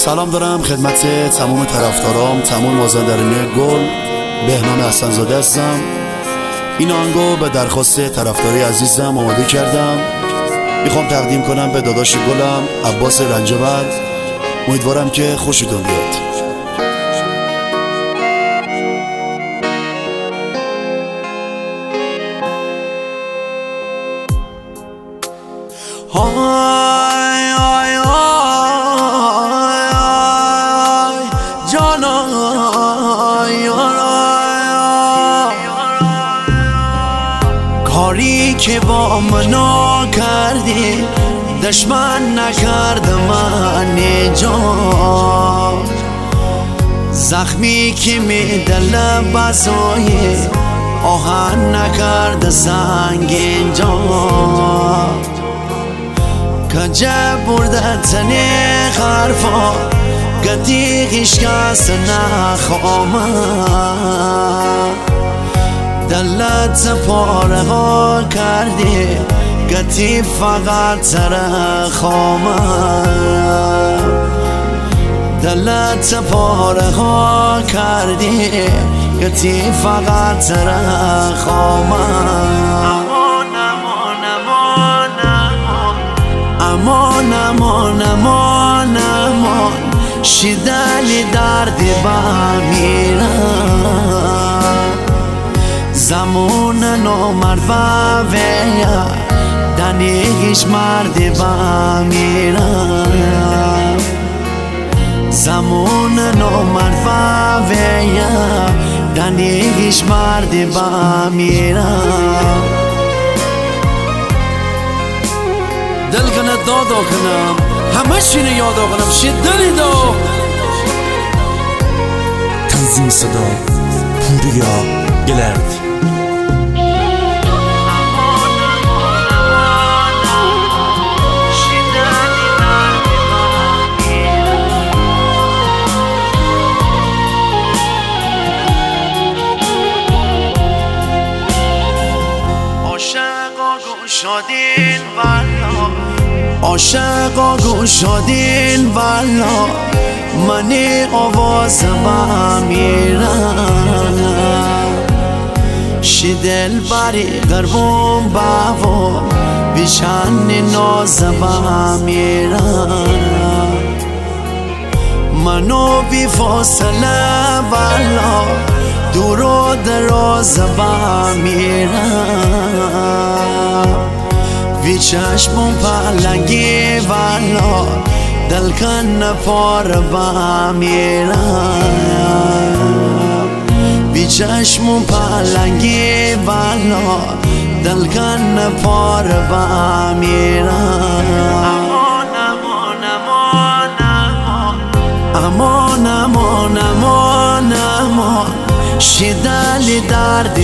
سلام دارم خدمت تمام طرفدارام، تمام مازندرانی گل. بهنام حسن‌زاده هستم. این آهنگو به درخواست طرفداری عزیزم آماده کردم. میخوام تقدیم کنم به داداش گلم عباس رنجبر. امیدوارم که خوشتون بیاد. کاری که با منا کردی دشمن نکرد من جان، زخمی که می دل بزای آهن نکرد سنگین جان، کجا برده تنی خرفا گتی هیچکس نخوامد، دلت پاره ها کردی گتی فقط ترخوامد، دلت پاره ها کردی گتی فقط ترخوامد. امان امان امان امان شیدلی درد بمیرم، زمان نامرد و ویا دنیش مرد بمیرم، زمان نامرد و ویا دنیش مرد بمیرم. دل کنه دادا کنم همه شینه یادا کنم شدلی دا تنظیم صدا پوریا گلرد. عاشقا گوشادین والا منی آواز بمیرم، شی دل بری قربون باو بیشن ناز بمیرم، منو بی فاصله والا دور و دراز بمیرم، بی چشمون پلنگی والا دل کن پار بمیرم، بی چشمون پلنگی والا دل کن پار بمیرم. امان امان امان امان شیدلی درد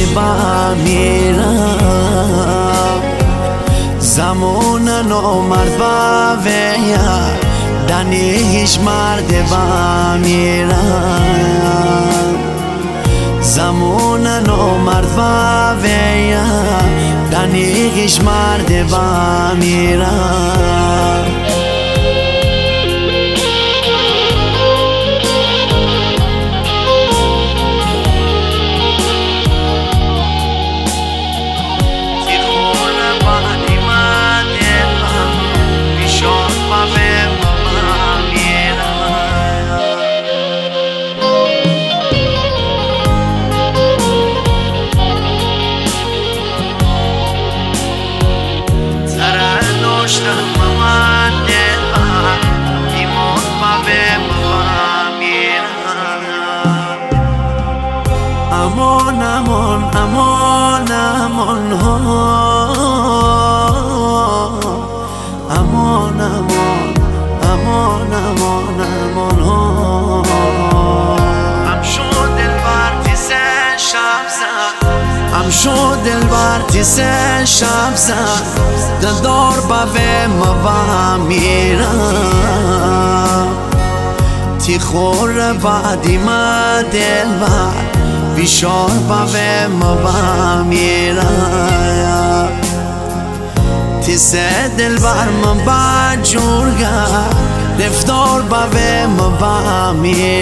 بمیرم، زمان نامرد و ویا دنیش مرد بمیرم، زمان نامرد و ویا دنیش مرد بمیرم. امان امان امان امان امان امان امان امان امان ام شد دلبر تیسه شب زد، ام شد دلبر تیسه شب زد دلدار به میرم، تی خور بعدی ما دلبر بیشار به میرم، تی سه دل بر من با جور کرد رفتار به ما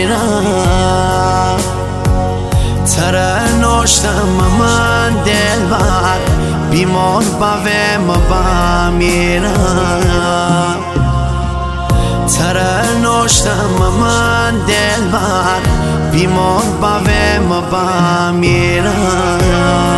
میرم تره ناشتم من دلبر بیمار به ما میرم تره ناشتم من دلبر بیمار به ما میرم